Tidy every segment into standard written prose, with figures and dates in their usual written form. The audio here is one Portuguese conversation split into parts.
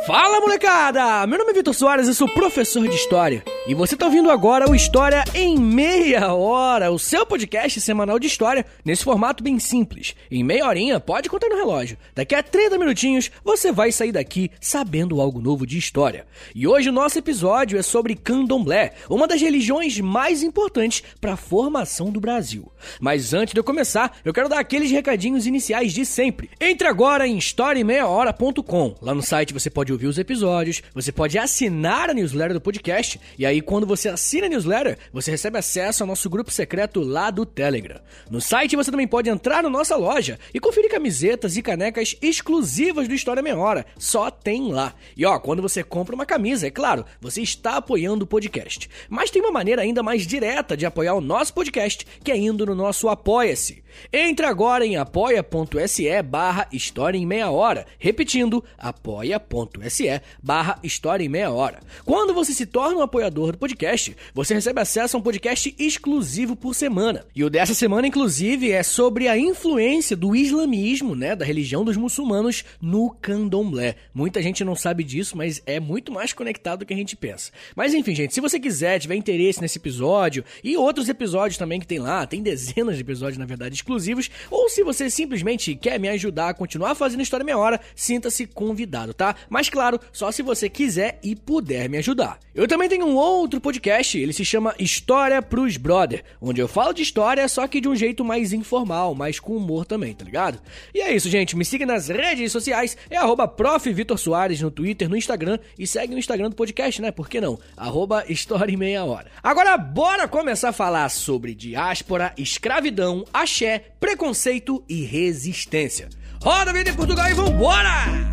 Fala, molecada! Meu nome é Vitor Soares, eu sou professor de História. E você tá ouvindo agora o História em Meia Hora, o seu podcast semanal de História, nesse formato bem simples. Em meia horinha, pode contar no relógio. Daqui a 30 minutinhos, você vai sair daqui sabendo algo novo de História. E hoje o nosso episódio é sobre Candomblé, uma das religiões mais importantes para a formação do Brasil. Mas antes de eu começar, eu quero dar aqueles recadinhos iniciais de sempre. Entre agora em historiaemmeiahora.com. Lá no site você pode ouvir os episódios, você pode assinar a newsletter do podcast, e aí quando você assina a newsletter, você recebe acesso ao nosso grupo secreto lá do Telegram. No site você também pode entrar na nossa loja e conferir camisetas e canecas exclusivas do História Meia Hora, só tem lá. E quando você compra uma camisa, é claro, você está apoiando o podcast. Mas tem uma maneira ainda mais direta de apoiar o nosso podcast, que é indo no nosso Apoia-se. Entre agora em apoia.se/História em Meia Hora. Repetindo, apoia.se/História em Meia Hora. Quando você se torna um apoiador do podcast, você recebe acesso a um podcast exclusivo por semana. E o dessa semana, inclusive, é sobre a influência do islamismo, da religião dos muçulmanos no Candomblé. Muita gente não sabe disso, mas é muito mais conectado do que a gente pensa. Mas enfim, gente, se você quiser, tiver interesse nesse episódio e outros episódios também que tem lá, tem dezenas de episódios, na verdade, exclusivos, ou se você simplesmente quer me ajudar a continuar fazendo História Meia Hora, sinta-se convidado, tá? Mas claro, só se você quiser e puder me ajudar. Eu também tenho um outro podcast, ele se chama História pros Brother, onde eu falo de história, só que de um jeito mais informal, mais com humor também, tá ligado? E é isso, gente, me siga nas redes sociais, é @profvitorsoares no Twitter, no Instagram, e segue o Instagram do podcast, por que não? @História em Meia Hora. Agora, bora começar a falar sobre diáspora, escravidão, axé, preconceito e resistência. Roda a vida em Portugal e vambora!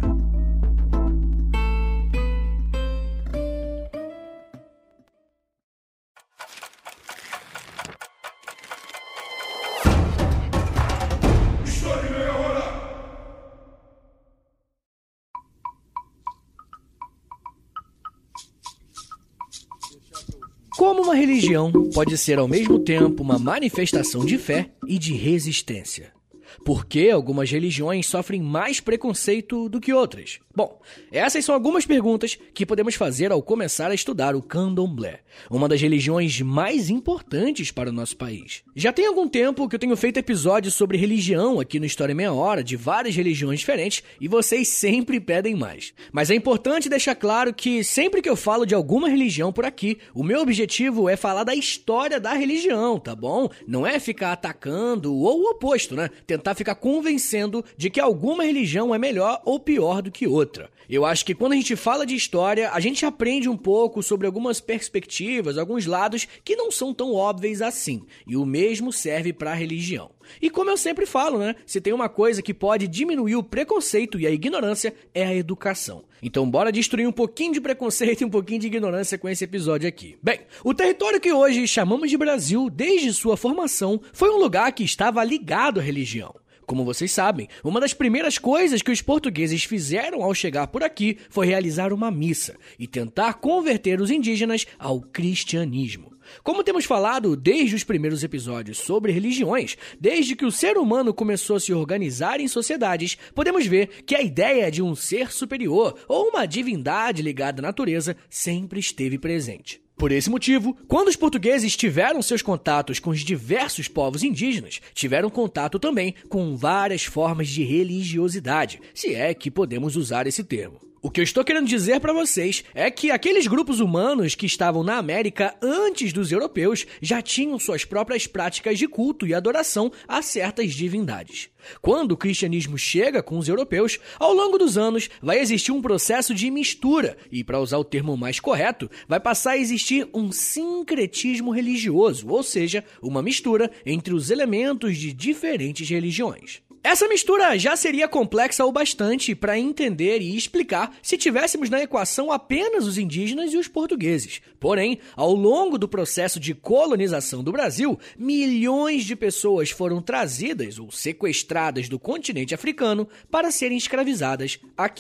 Como uma religião pode ser ao mesmo tempo uma manifestação de fé e de resistência? Por que algumas religiões sofrem mais preconceito do que outras? Bom, essas são algumas perguntas que podemos fazer ao começar a estudar o Candomblé, uma das religiões mais importantes para o nosso país. Já tem algum tempo que eu tenho feito episódios sobre religião aqui no História Meia Hora, de várias religiões diferentes, e vocês sempre pedem mais. Mas é importante deixar claro que sempre que eu falo de alguma religião por aqui, o meu objetivo é falar da história da religião, tá bom? Não é ficar atacando ou o oposto, Tentar ficar convencendo de que alguma religião é melhor ou pior do que outra. Eu acho que quando a gente fala de história, a gente aprende um pouco sobre algumas perspectivas, alguns lados que não são tão óbvios assim. E o mesmo serve para a religião. E como eu sempre falo, se tem uma coisa que pode diminuir o preconceito e a ignorância, é a educação. Então bora destruir um pouquinho de preconceito e um pouquinho de ignorância com esse episódio aqui. Bem, o território que hoje chamamos de Brasil, desde sua formação, foi um lugar que estava ligado à religião. Como vocês sabem, uma das primeiras coisas que os portugueses fizeram ao chegar por aqui foi realizar uma missa e tentar converter os indígenas ao cristianismo. Como temos falado desde os primeiros episódios sobre religiões, desde que o ser humano começou a se organizar em sociedades, podemos ver que a ideia de um ser superior ou uma divindade ligada à natureza sempre esteve presente. Por esse motivo, quando os portugueses tiveram seus contatos com os diversos povos indígenas, tiveram contato também com várias formas de religiosidade, se é que podemos usar esse termo. O que eu estou querendo dizer para vocês é que aqueles grupos humanos que estavam na América antes dos europeus já tinham suas próprias práticas de culto e adoração a certas divindades. Quando o cristianismo chega com os europeus, ao longo dos anos vai existir um processo de mistura e, para usar o termo mais correto, vai passar a existir um sincretismo religioso, ou seja, uma mistura entre os elementos de diferentes religiões. Essa mistura já seria complexa o bastante para entender e explicar se tivéssemos na equação apenas os indígenas e os portugueses. Porém, ao longo do processo de colonização do Brasil, milhões de pessoas foram trazidas ou sequestradas do continente africano para serem escravizadas aqui.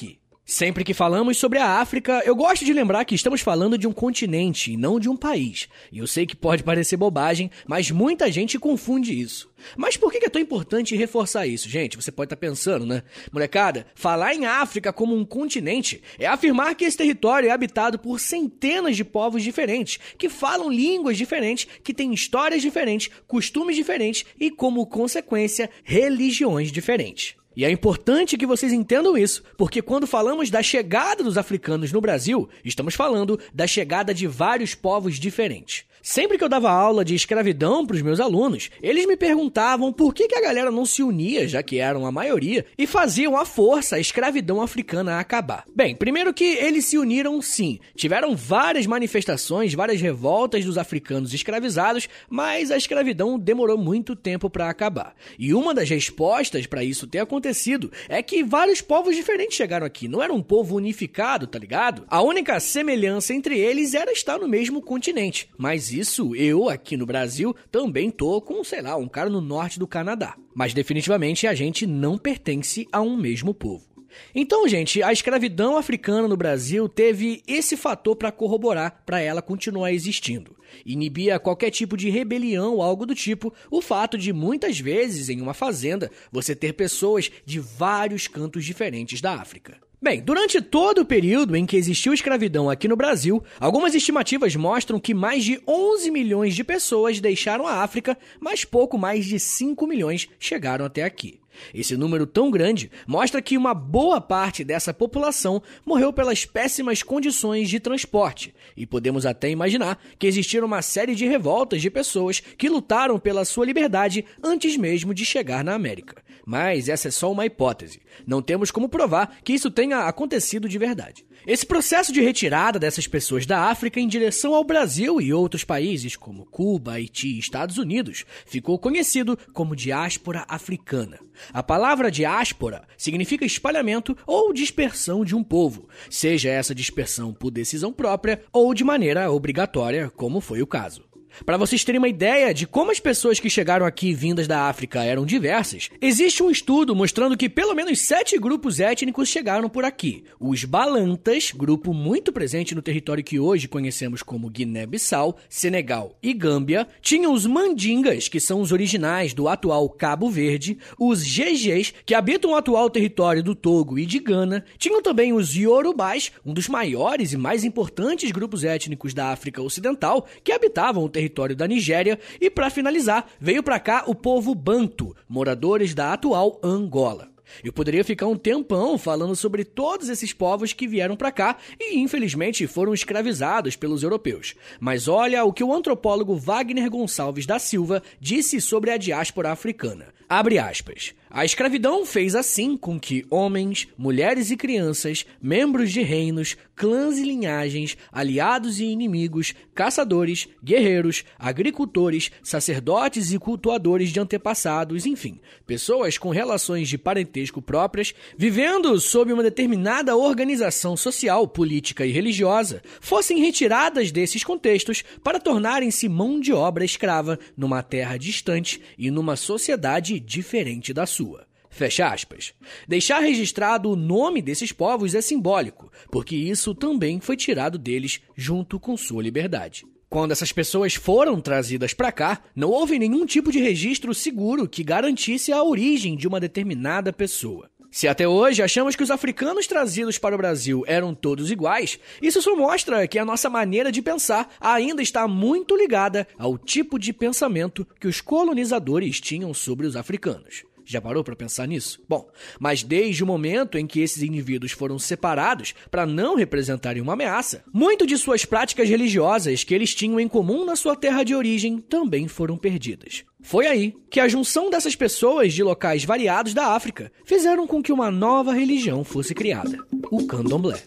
Sempre que falamos sobre a África, eu gosto de lembrar que estamos falando de um continente e não de um país. E eu sei que pode parecer bobagem, mas muita gente confunde isso. Mas por que é tão importante reforçar isso, gente? Você pode estar pensando, né? Molecada, falar em África como um continente é afirmar que esse território é habitado por centenas de povos diferentes, que falam línguas diferentes, que têm histórias diferentes, costumes diferentes e, como consequência, religiões diferentes. E é importante que vocês entendam isso, porque quando falamos da chegada dos africanos no Brasil, estamos falando da chegada de vários povos diferentes. Sempre que eu dava aula de escravidão para os meus alunos, eles me perguntavam por que a galera não se unia, já que eram a maioria, e faziam à força a escravidão africana acabar. Bem, primeiro que eles se uniram sim, tiveram várias manifestações, várias revoltas dos africanos escravizados, mas a escravidão demorou muito tempo para acabar. E uma das respostas para isso ter acontecido é que vários povos diferentes chegaram aqui, não era um povo unificado, tá ligado? A única semelhança entre eles era estar no mesmo continente, mas isso, eu aqui no Brasil também tô com, um cara no norte do Canadá. Mas definitivamente a gente não pertence a um mesmo povo. Então, gente, a escravidão africana no Brasil teve esse fator para corroborar para ela continuar existindo. Inibia qualquer tipo de rebelião ou algo do tipo, o fato de muitas vezes em uma fazenda você ter pessoas de vários cantos diferentes da África. Bem, durante todo o período em que existiu escravidão aqui no Brasil, algumas estimativas mostram que mais de 11 milhões de pessoas deixaram a África, mas pouco mais de 5 milhões chegaram até aqui. Esse número tão grande mostra que uma boa parte dessa população morreu pelas péssimas condições de transporte, e podemos até imaginar que existiram uma série de revoltas de pessoas que lutaram pela sua liberdade antes mesmo de chegar na América. Mas essa é só uma hipótese. Não temos como provar que isso tenha acontecido de verdade. Esse processo de retirada dessas pessoas da África em direção ao Brasil e outros países como Cuba, Haiti e Estados Unidos ficou conhecido como diáspora africana. A palavra diáspora significa espalhamento ou dispersão de um povo, seja essa dispersão por decisão própria ou de maneira obrigatória, como foi o caso. Para vocês terem uma ideia de como as pessoas que chegaram aqui vindas da África eram diversas, existe um estudo mostrando que pelo menos 7 grupos étnicos chegaram por aqui. Os Balantas, grupo muito presente no território que hoje conhecemos como Guiné-Bissau, Senegal e Gâmbia. Tinham os Mandingas, que são os originais do atual Cabo Verde. Os Gegés, que habitam o atual território do Togo e de Gana. Tinham também os Yorubás, um dos maiores e mais importantes grupos étnicos da África Ocidental, que habitavam o território da Nigéria, e para finalizar, veio para cá o povo Banto, moradores da atual Angola. Eu poderia ficar um tempão falando sobre todos esses povos que vieram para cá e, infelizmente, foram escravizados pelos europeus. Mas olha o que o antropólogo Wagner Gonçalves da Silva disse sobre a diáspora africana. Abre aspas. A escravidão fez assim com que homens, mulheres e crianças, membros de reinos, clãs e linhagens, aliados e inimigos, caçadores, guerreiros, agricultores, sacerdotes e cultuadores de antepassados, enfim, pessoas com relações de parentesco próprias, vivendo sob uma determinada organização social, política e religiosa, fossem retiradas desses contextos para tornarem-se mão de obra escrava numa terra distante e numa sociedade diferente da sua. Fecha aspas. Deixar registrado o nome desses povos é simbólico, porque isso também foi tirado deles junto com sua liberdade. Quando essas pessoas foram trazidas para cá, não houve nenhum tipo de registro seguro que garantisse a origem de uma determinada pessoa. Se até hoje achamos que os africanos trazidos para o Brasil eram todos iguais, isso só mostra que a nossa maneira de pensar ainda está muito ligada ao tipo de pensamento que os colonizadores tinham sobre os africanos. Já parou para pensar nisso? Bom, mas desde o momento em que esses indivíduos foram separados para não representarem uma ameaça, muito de suas práticas religiosas que eles tinham em comum na sua terra de origem também foram perdidas. Foi aí que a junção dessas pessoas de locais variados da África fizeram com que uma nova religião fosse criada, o Candomblé.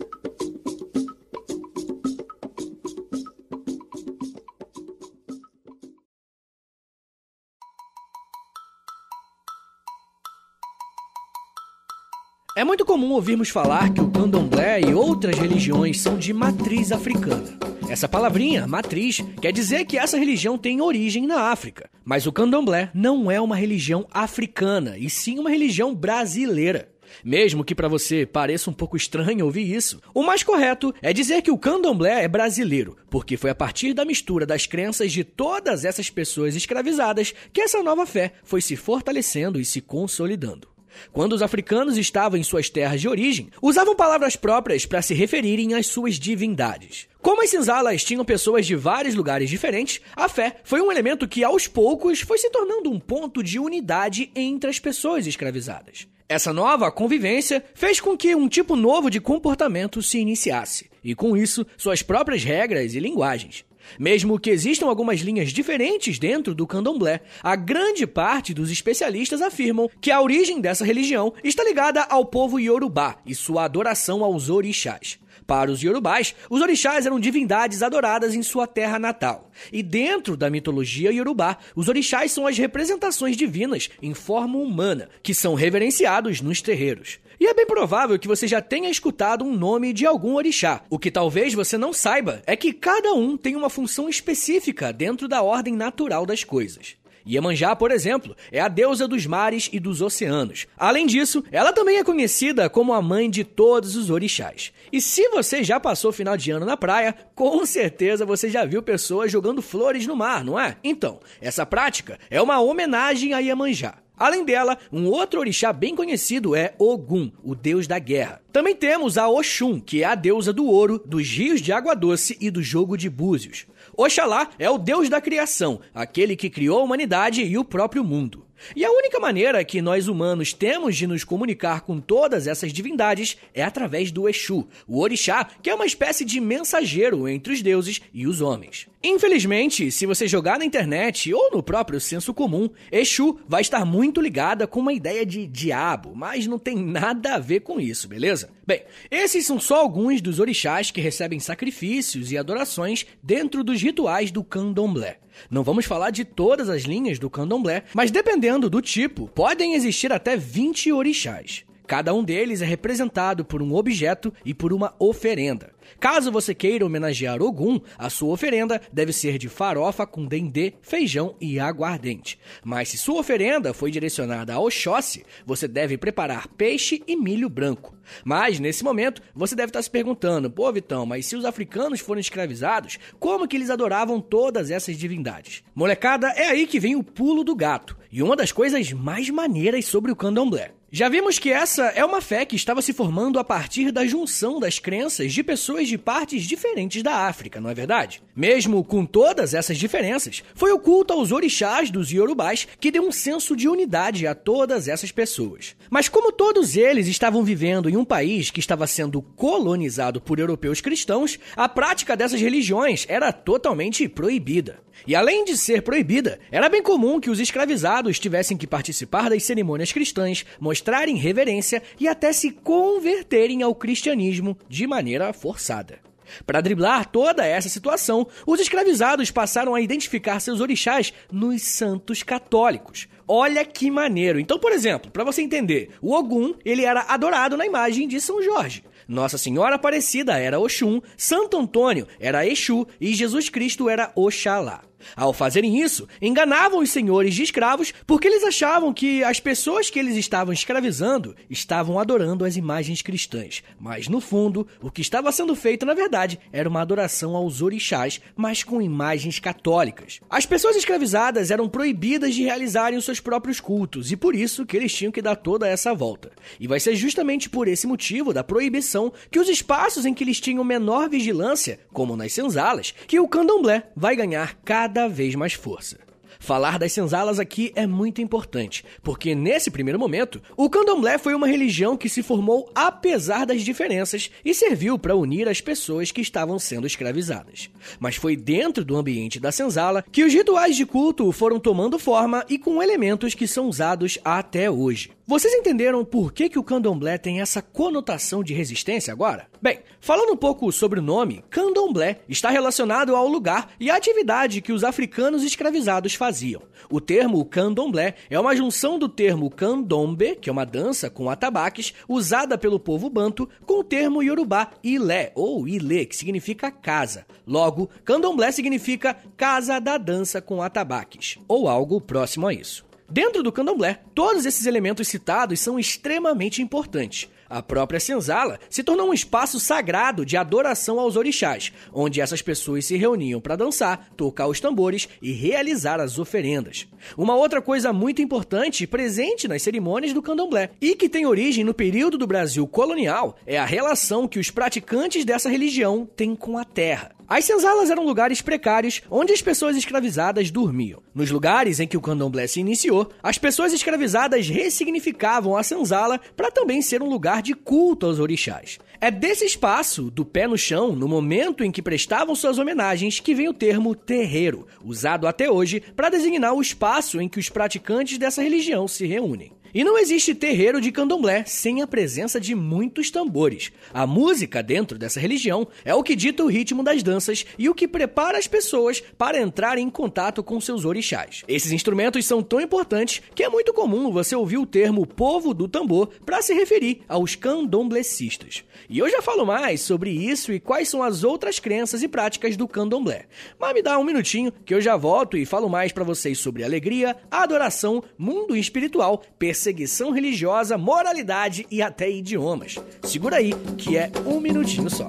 É muito comum ouvirmos falar que o Candomblé e outras religiões são de matriz africana. Essa palavrinha, matriz, quer dizer que essa religião tem origem na África. Mas o Candomblé não é uma religião africana, e sim uma religião brasileira. Mesmo que para você pareça um pouco estranho ouvir isso, o mais correto é dizer que o candomblé é brasileiro, porque foi a partir da mistura das crenças de todas essas pessoas escravizadas que essa nova fé foi se fortalecendo e se consolidando. Quando os africanos estavam em suas terras de origem, usavam palavras próprias para se referirem às suas divindades. Como as senzalas tinham pessoas de vários lugares diferentes, a fé foi um elemento que, aos poucos, foi se tornando um ponto de unidade entre as pessoas escravizadas. Essa nova convivência fez com que um tipo novo de comportamento se iniciasse, e com isso, suas próprias regras e linguagens. Mesmo que existam algumas linhas diferentes dentro do candomblé, a grande parte dos especialistas afirmam que a origem dessa religião está ligada ao povo iorubá e sua adoração aos orixás. Para os iorubás, os orixás eram divindades adoradas em sua terra natal. E dentro da mitologia iorubá, os orixás são as representações divinas em forma humana, que são reverenciados nos terreiros. E é bem provável que você já tenha escutado um nome de algum orixá. O que talvez você não saiba é que cada um tem uma função específica dentro da ordem natural das coisas. Iemanjá, por exemplo, é a deusa dos mares e dos oceanos. Além disso, ela também é conhecida como a mãe de todos os orixás. E se você já passou o final de ano na praia, com certeza você já viu pessoas jogando flores no mar, não é? Então, essa prática é uma homenagem a Iemanjá. Além dela, um outro orixá bem conhecido é Ogum, o deus da guerra. Também temos a Oxum, que é a deusa do ouro, dos rios de água doce e do jogo de búzios. Oxalá é o deus da criação, aquele que criou a humanidade e o próprio mundo. E a única maneira que nós humanos temos de nos comunicar com todas essas divindades é através do Exu, o orixá, que é uma espécie de mensageiro entre os deuses e os homens. Infelizmente, se você jogar na internet ou no próprio senso comum, Exu vai estar muito ligada com uma ideia de diabo, mas não tem nada a ver com isso, beleza? Bem, esses são só alguns dos orixás que recebem sacrifícios e adorações dentro dos rituais do candomblé. Não vamos falar de todas as linhas do candomblé, mas dependendo do tipo, podem existir até 20 orixás. Cada um deles é representado por um objeto e por uma oferenda. Caso você queira homenagear Ogum, a sua oferenda deve ser de farofa com dendê, feijão e aguardente. Mas se sua oferenda foi direcionada a Oxóssi, você deve preparar peixe e milho branco. Mas, nesse momento, você deve estar se perguntando, pô, Vitão, mas se os africanos foram escravizados, como que eles adoravam todas essas divindades? Molecada, é aí que vem o pulo do gato, e uma das coisas mais maneiras sobre o candomblé. Já vimos que essa é uma fé que estava se formando a partir da junção das crenças de pessoas de partes diferentes da África, não é verdade? Mesmo com todas essas diferenças, foi o culto aos orixás dos iorubás que deu um senso de unidade a todas essas pessoas. Mas como todos eles estavam vivendo em um país que estava sendo colonizado por europeus cristãos, a prática dessas religiões era totalmente proibida. E além de ser proibida, era bem comum que os escravizados tivessem que participar das cerimônias cristãs, mostrarem reverência e até se converterem ao cristianismo de maneira forçada. Para driblar toda essa situação, os escravizados passaram a identificar seus orixás nos santos católicos. Olha que maneiro! Então, por exemplo, para você entender, o Ogum ele era adorado na imagem de São Jorge. Nossa Senhora Aparecida era Oxum, Santo Antônio era Exu e Jesus Cristo era Oxalá. Ao fazerem isso, enganavam os senhores de escravos porque eles achavam que as pessoas que eles estavam escravizando estavam adorando as imagens cristãs. Mas, no fundo, o que estava sendo feito, na verdade, era uma adoração aos orixás, mas com imagens católicas. As pessoas escravizadas eram proibidas de realizarem os seus próprios cultos e por isso que eles tinham que dar toda essa volta. E vai ser justamente por esse motivo da proibição que os espaços em que eles tinham menor vigilância, como nas senzalas, que o candomblé vai ganhar cada vez mais força. Falar das senzalas aqui é muito importante, porque nesse primeiro momento, o candomblé foi uma religião que se formou apesar das diferenças e serviu para unir as pessoas que estavam sendo escravizadas. Mas foi dentro do ambiente da senzala que os rituais de culto foram tomando forma e com elementos que são usados até hoje. Vocês entenderam por que o candomblé tem essa conotação de resistência agora? Bem, falando um pouco sobre o nome, candomblé está relacionado ao lugar e à atividade que os africanos escravizados faziam. O termo candomblé é uma junção do termo candombe, que é uma dança com atabaques, usada pelo povo banto, com o termo iorubá ilé, ou ilê, que significa casa. Logo, candomblé significa casa da dança com atabaques, ou algo próximo a isso. Dentro do candomblé, todos esses elementos citados são extremamente importantes. A própria senzala se tornou um espaço sagrado de adoração aos orixás, onde essas pessoas se reuniam para dançar, tocar os tambores e realizar as oferendas. Uma outra coisa muito importante presente nas cerimônias do candomblé e que tem origem no período do Brasil colonial é a relação que os praticantes dessa religião têm com a terra. As senzalas eram lugares precários onde as pessoas escravizadas dormiam. Nos lugares em que o candomblé se iniciou, as pessoas escravizadas ressignificavam a senzala para também ser um lugar de culto aos orixás. É desse espaço, do pé no chão, no momento em que prestavam suas homenagens, que vem o termo terreiro, usado até hoje para designar o espaço em que os praticantes dessa religião se reúnem. E não existe terreiro de candomblé sem a presença de muitos tambores. A música dentro dessa religião é o que dita o ritmo das danças e o que prepara as pessoas para entrarem em contato com seus orixás. Esses instrumentos são tão importantes que é muito comum você ouvir o termo povo do tambor para se referir aos candomblecistas. E eu já falo mais sobre isso e quais são as outras crenças e práticas do candomblé. Mas me dá um minutinho que eu já volto e falo mais para vocês sobre alegria, adoração, mundo espiritual, perseguição religiosa, moralidade e até idiomas. Segura aí, que é um minutinho só.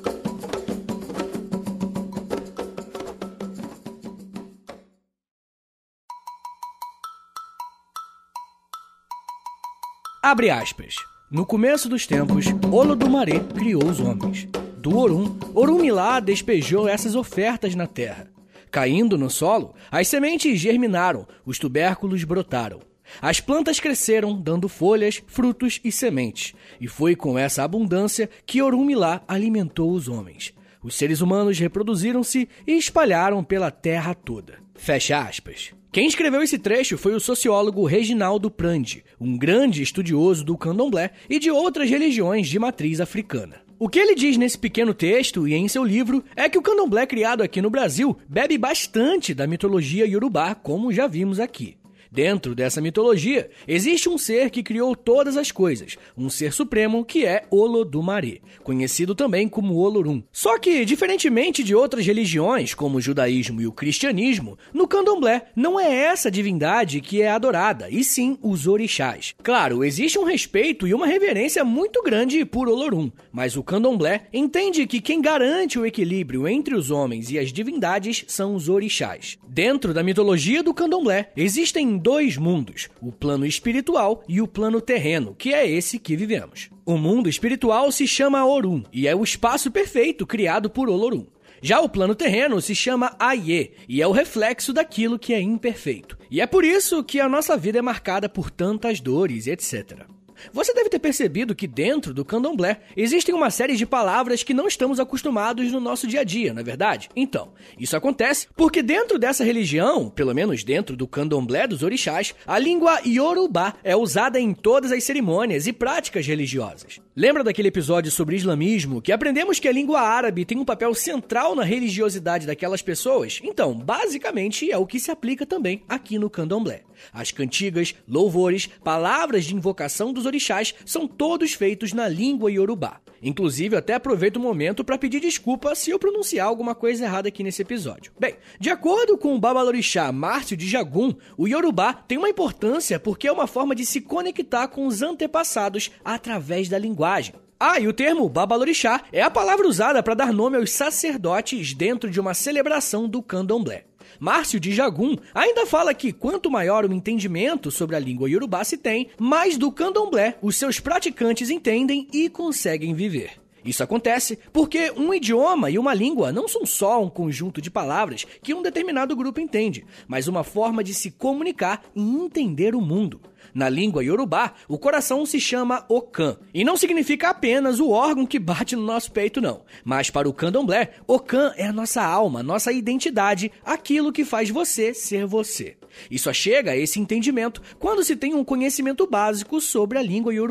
Abre aspas. No começo dos tempos, Olodumare criou os homens. Do Orum, Orunmilá despejou essas ofertas na terra. Caindo no solo, as sementes germinaram, os tubérculos brotaram. As plantas cresceram, dando folhas, frutos e sementes. E foi com essa abundância que Orunmilá alimentou os homens. Os seres humanos reproduziram-se e espalharam pela terra toda. Fecha aspas. Quem escreveu esse trecho foi o sociólogo Reginaldo Prandi, um grande estudioso do candomblé e de outras religiões de matriz africana. O que ele diz nesse pequeno texto e em seu livro é que o candomblé criado aqui no Brasil bebe bastante da mitologia iorubá, como já vimos aqui. Dentro dessa mitologia, existe um ser que criou todas as coisas, um ser supremo que é Olodumare, conhecido também como Olorum. Só que, diferentemente de outras religiões, como o judaísmo e o cristianismo, no candomblé não é essa divindade que é adorada, e sim os orixás. Claro, existe um respeito e uma reverência muito grande por Olorum, mas o candomblé entende que quem garante o equilíbrio entre os homens e as divindades são os orixás. Dentro da mitologia do candomblé, existem dois mundos, o plano espiritual e o plano terreno, que é esse que vivemos. O mundo espiritual se chama Orum e é o espaço perfeito criado por Olorum. Já o plano terreno se chama Aie e é o reflexo daquilo que é imperfeito. E é por isso que a nossa vida é marcada por tantas dores, etc. Você deve ter percebido que dentro do candomblé existem uma série de palavras que não estamos acostumados no nosso dia a dia, não é verdade? Então, isso acontece porque dentro dessa religião, pelo menos dentro do candomblé dos orixás, a língua iorubá é usada em todas as cerimônias e práticas religiosas. Lembra daquele episódio sobre islamismo que aprendemos que a língua árabe tem um papel central na religiosidade daquelas pessoas? Então, basicamente é o que se aplica também aqui no candomblé. As cantigas, louvores, palavras de invocação dos orixás são todos feitos na língua iorubá. Inclusive, eu até aproveito o momento para pedir desculpa se eu pronunciar alguma coisa errada aqui nesse episódio. Bem, de acordo com o babalorixá Márcio de Jagum, o iorubá tem uma importância porque é uma forma de se conectar com os antepassados através da linguagem. E o termo babalorixá é a palavra usada para dar nome aos sacerdotes dentro de uma celebração do candomblé. Márcio de Jagum ainda fala que quanto maior o entendimento sobre a língua iorubá se tem, mais do candomblé os seus praticantes entendem e conseguem viver. Isso acontece porque um idioma e uma língua não são só um conjunto de palavras que um determinado grupo entende, mas uma forma de se comunicar e entender o mundo. Na língua iorubá, o coração se chama Okan, e não significa apenas o órgão que bate no nosso peito, não. Mas para o candomblé, Okan é a nossa alma, nossa identidade, aquilo que faz você ser você. E só chega a esse entendimento quando se tem um conhecimento básico sobre a língua iorubá.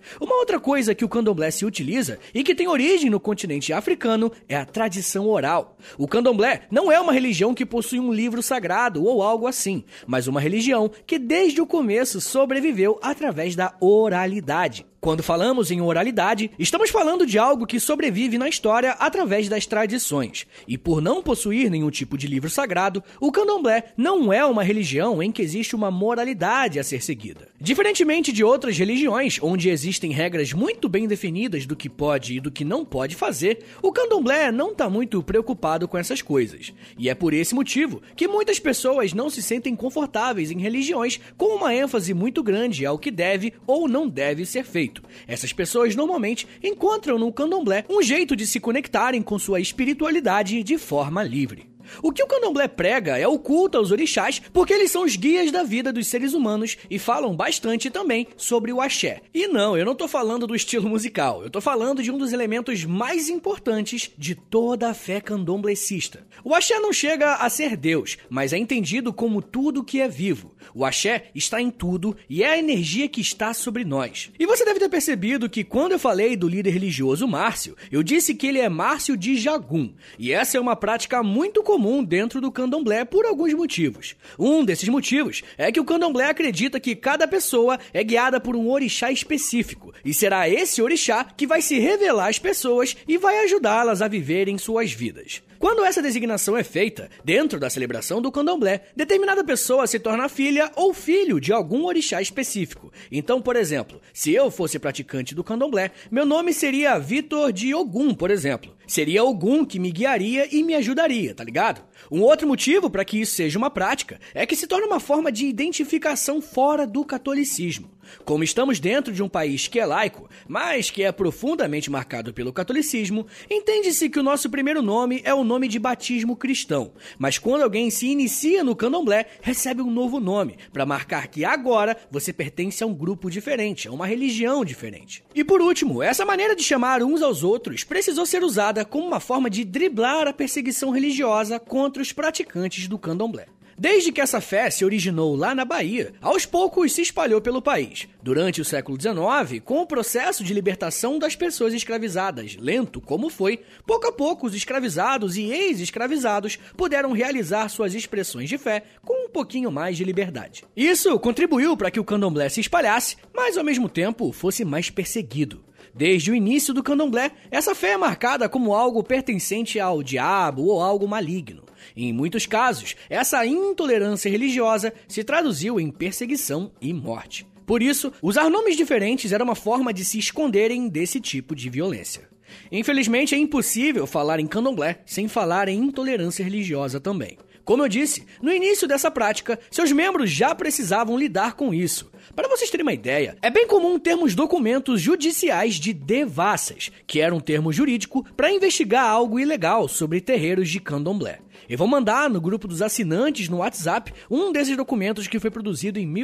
Uma outra coisa que o candomblé se utiliza e que tem origem no continente africano é a tradição oral. O candomblé não é uma religião que possui um livro sagrado ou algo assim, mas uma religião que desde o começo sobreviveu através da oralidade. Quando falamos em oralidade, estamos falando de algo que sobrevive na história através das tradições. E por não possuir nenhum tipo de livro sagrado, o candomblé não é uma religião em que existe uma moralidade a ser seguida. Diferentemente de outras religiões, onde existem regras muito bem definidas do que pode e do que não pode fazer, o candomblé não está muito preocupado com essas coisas. E é por esse motivo que muitas pessoas não se sentem confortáveis em religiões com uma ênfase muito grande ao que deve ou não deve ser feito. Essas pessoas normalmente encontram no candomblé um jeito de se conectarem com sua espiritualidade de forma livre. O que o candomblé prega é o culto aos orixás, porque eles são os guias da vida dos seres humanos e falam bastante também sobre o axé. E não, eu não tô falando do estilo musical, eu tô falando de um dos elementos mais importantes de toda a fé candomblecista. O axé não chega a ser Deus, mas é entendido como tudo que é vivo. O axé está em tudo e é a energia que está sobre nós. E você deve ter percebido que quando eu falei do líder religioso Márcio, eu disse que ele é Márcio de Jagum. E essa é uma prática muito comum dentro do candomblé por alguns motivos. Um desses motivos é que o candomblé acredita que cada pessoa é guiada por um orixá específico, e será esse orixá que vai se revelar às pessoas e vai ajudá-las a viverem suas vidas. Quando essa designação é feita, dentro da celebração do candomblé, determinada pessoa se torna filha ou filho de algum orixá específico. Então, por exemplo, se eu fosse praticante do candomblé, meu nome seria Vitor de Ogum, por exemplo. Seria Ogum que me guiaria e me ajudaria, tá ligado? Um outro motivo para que isso seja uma prática é que se torna uma forma de identificação fora do catolicismo. Como estamos dentro de um país que é laico, mas que é profundamente marcado pelo catolicismo, entende-se que o nosso primeiro nome é o nome de batismo cristão. Mas quando alguém se inicia no candomblé, recebe um novo nome, para marcar que agora você pertence a um grupo diferente, a uma religião diferente. E por último, essa maneira de chamar uns aos outros precisou ser usada como uma forma de driblar a perseguição religiosa contra os praticantes do candomblé. Desde que essa fé se originou lá na Bahia, aos poucos se espalhou pelo país. Durante o século XIX, com o processo de libertação das pessoas escravizadas, lento como foi, pouco a pouco os escravizados e ex-escravizados puderam realizar suas expressões de fé com um pouquinho mais de liberdade. Isso contribuiu para que o candomblé se espalhasse, mas ao mesmo tempo fosse mais perseguido. Desde o início do candomblé, essa fé é marcada como algo pertencente ao diabo ou algo maligno. Em muitos casos, essa intolerância religiosa se traduziu em perseguição e morte. Por isso, usar nomes diferentes era uma forma de se esconderem desse tipo de violência. Infelizmente, é impossível falar em candomblé sem falar em intolerância religiosa também. Como eu disse, no início dessa prática, seus membros já precisavam lidar com isso. Para vocês terem uma ideia, é bem comum termos documentos judiciais de devassas, que era um termo jurídico para investigar algo ilegal sobre terreiros de candomblé. Eu vou mandar no grupo dos assinantes no WhatsApp um desses documentos que foi produzido em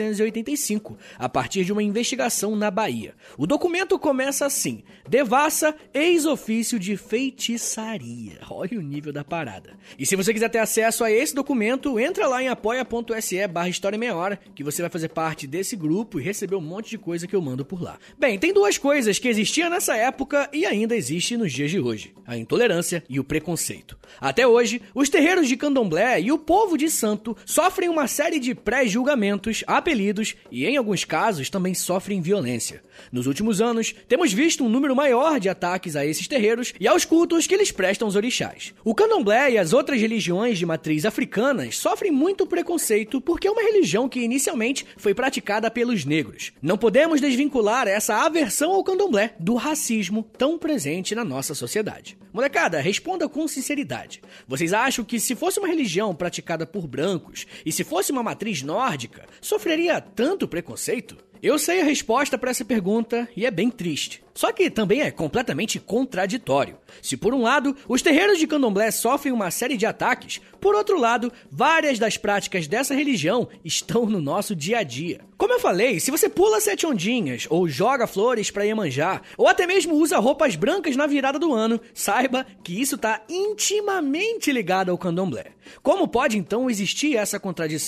1785, a partir de uma investigação na Bahia. O documento começa assim: devassa, ex-ofício de feitiçaria. Olha o nível da parada. E se você quiser ter acesso a esse documento, entra lá em apoia.se/História em Meia Hora, que você vai fazer parte desse grupo e receber um monte de coisa que eu mando por lá. Bem, tem duas coisas que existiam nessa época e ainda existe nos dias de hoje: a intolerância e o preconceito. Até hoje, os terreiros de candomblé e o povo de santo sofrem uma série de pré-julgamentos, apelidos e, em alguns casos, também sofrem violência. Nos últimos anos, temos visto um número maior de ataques a esses terreiros e aos cultos que eles prestam aos orixás. O candomblé e as outras religiões de matriz africanas sofrem muito preconceito porque é uma religião que inicialmente foi praticada pelos negros. Não podemos desvincular essa aversão ao candomblé do racismo tão presente na nossa sociedade. Molecada, responda com sinceridade. Vocês acham que se fosse uma religião praticada por brancos e se fosse uma matriz nórdica, sofreria tanto preconceito? Eu sei a resposta para essa pergunta e é bem triste. Só que também é completamente contraditório. Se por um lado, os terreiros de candomblé sofrem uma série de ataques, por outro lado, várias das práticas dessa religião estão no nosso dia a dia. Como eu falei, se você pula 7 ondinhas, ou joga flores para Iemanjá, ou até mesmo usa roupas brancas na virada do ano, saiba que isso está intimamente ligado ao candomblé. Como pode então existir essa contradição?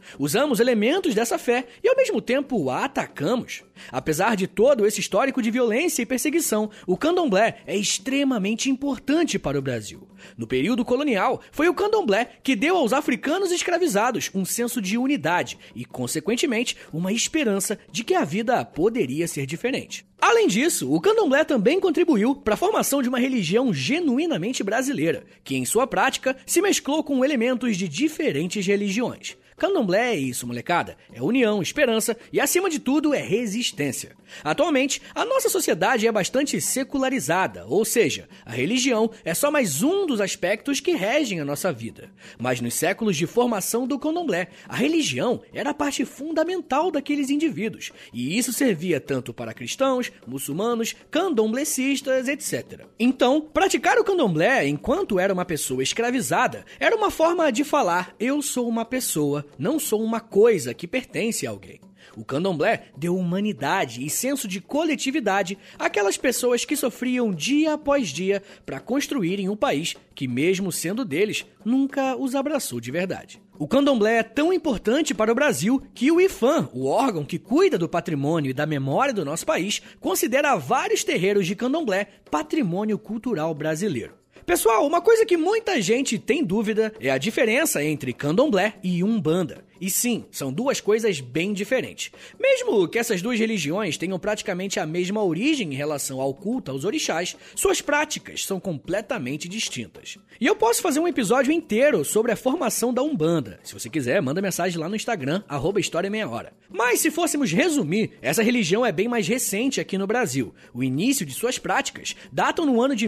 Usamos elementos dessa fé e ao mesmo tempo a atacamos. Apesar de todo esse histórico de violência e perseguição, o candomblé é extremamente importante para o Brasil. No período colonial, foi o candomblé que deu aos africanos escravizados um senso de unidade e, consequentemente, uma esperança de que a vida poderia ser diferente. Além disso, o candomblé também contribuiu para a formação de uma religião genuinamente brasileira, que em sua prática se mesclou com elementos de diferentes religiões. Candomblé é isso, molecada. É união, esperança e, acima de tudo, é resistência. Atualmente, a nossa sociedade é bastante secularizada, ou seja, a religião é só mais um dos aspectos que regem a nossa vida. Mas nos séculos de formação do candomblé, a religião era a parte fundamental daqueles indivíduos, e isso servia tanto para cristãos, muçulmanos, candomblecistas, etc. Então, praticar o candomblé enquanto era uma pessoa escravizada era uma forma de falar: eu sou uma pessoa, não sou uma coisa que pertence a alguém. O candomblé deu humanidade e senso de coletividade àquelas pessoas que sofriam dia após dia para construírem um país que, mesmo sendo deles, nunca os abraçou de verdade. O candomblé é tão importante para o Brasil que o IPHAN, o órgão que cuida do patrimônio e da memória do nosso país, considera vários terreiros de candomblé patrimônio cultural brasileiro. Pessoal, uma coisa que muita gente tem dúvida é a diferença entre candomblé e umbanda. E sim, são duas coisas bem diferentes. Mesmo que essas duas religiões tenham praticamente a mesma origem em relação ao culto aos orixás, suas práticas são completamente distintas. E eu posso fazer um episódio inteiro sobre a formação da Umbanda. Se você quiser, manda mensagem lá no Instagram, @História@Meia-Hora. Mas se fôssemos resumir, essa religião é bem mais recente aqui no Brasil. O início de suas práticas datam no ano de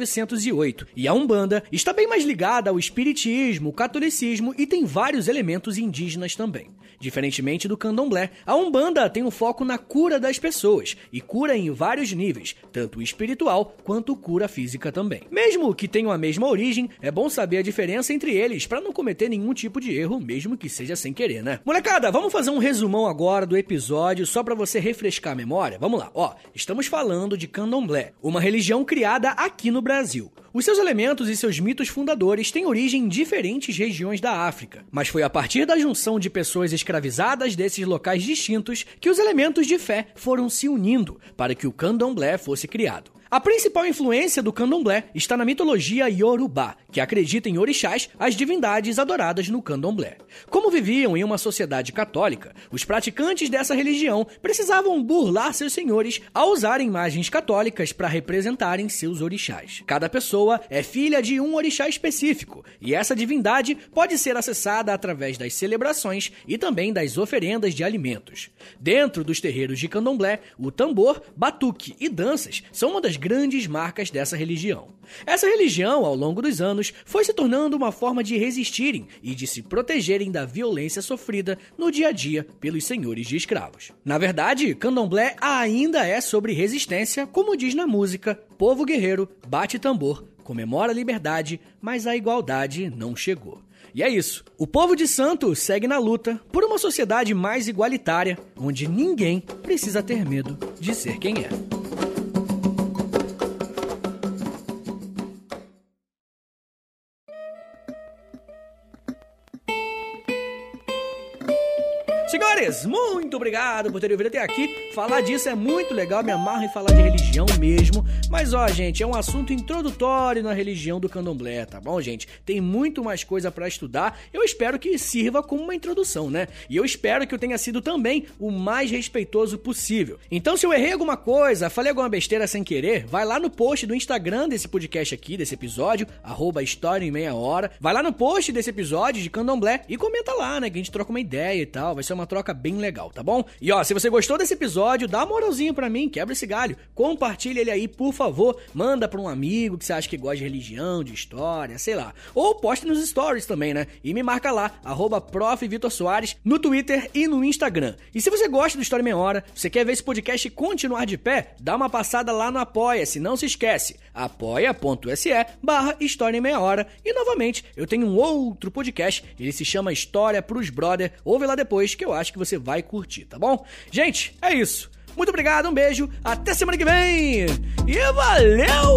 1908. E a Umbanda está bem mais ligada ao espiritismo, catolicismo e tem vários elementos indígenas também. Diferentemente do candomblé, a Umbanda tem um foco na cura das pessoas e cura em vários níveis, tanto espiritual quanto cura física também. Mesmo que tenham a mesma origem, é bom saber a diferença entre eles para não cometer nenhum tipo de erro, mesmo que seja sem querer, né? Molecada, vamos fazer um resumão agora do episódio só para você refrescar a memória? Vamos lá, estamos falando de candomblé, uma religião criada aqui no Brasil. Os seus elementos e seus mitos fundadores têm origem em diferentes regiões da África, mas foi a partir da junção de pessoas escravizadas desses locais distintos que os elementos de fé foram se unindo para que o candomblé fosse criado. A principal influência do candomblé está na mitologia iorubá, que acredita em orixás, as divindades adoradas no candomblé. Como viviam em uma sociedade católica, os praticantes dessa religião precisavam burlar seus senhores ao usar imagens católicas para representarem seus orixás. Cada pessoa é filha de um orixá específico, e essa divindade pode ser acessada através das celebrações e também das oferendas de alimentos. Dentro dos terreiros de candomblé, o tambor, batuque e danças são uma das grandes marcas dessa religião. Essa religião, ao longo dos anos, foi se tornando uma forma de resistirem e de se protegerem da violência sofrida no dia a dia pelos senhores de escravos. Na verdade, candomblé ainda é sobre resistência, como diz na música: povo guerreiro, bate tambor, comemora a liberdade, mas a igualdade não chegou. E é isso. O povo de Santo segue na luta por uma sociedade mais igualitária, onde ninguém precisa ter medo de ser quem é. Senhores, muito obrigado por terem ouvido até aqui. Falar disso é muito legal, me amarro em falar de religião mesmo. Mas gente, é um assunto introdutório na religião do candomblé, tá bom, gente? Tem muito mais coisa pra estudar. Eu espero que sirva como uma introdução, né? E eu espero que eu tenha sido também o mais respeitoso possível. Então, se eu errei alguma coisa, falei alguma besteira sem querer, vai lá no post do Instagram desse podcast aqui, desse episódio, @História@Meia-Hora. Vai lá no post desse episódio de candomblé e comenta lá, né? Que a gente troca uma ideia e tal. Vai ser uma troca bem legal, tá bom? E se você gostou desse episódio, dá uma moralzinha pra mim, quebra esse galho, compartilha ele aí, por favor, manda pra um amigo que você acha que gosta de religião, de história, sei lá, ou poste nos stories também, né? E me marca lá, @Prof. Vitor Soares, no Twitter e no Instagram. E se você gosta do História em Meia Hora, você quer ver esse podcast continuar de pé, dá uma passada lá no Apoia-se, não se esquece, apoia.se/História em Meia Hora. E novamente, eu tenho um outro podcast, ele se chama História pros Brother, ouve lá depois que eu acho que você vai curtir, tá bom? Gente, é isso. Muito obrigado, um beijo, até semana que vem e valeu!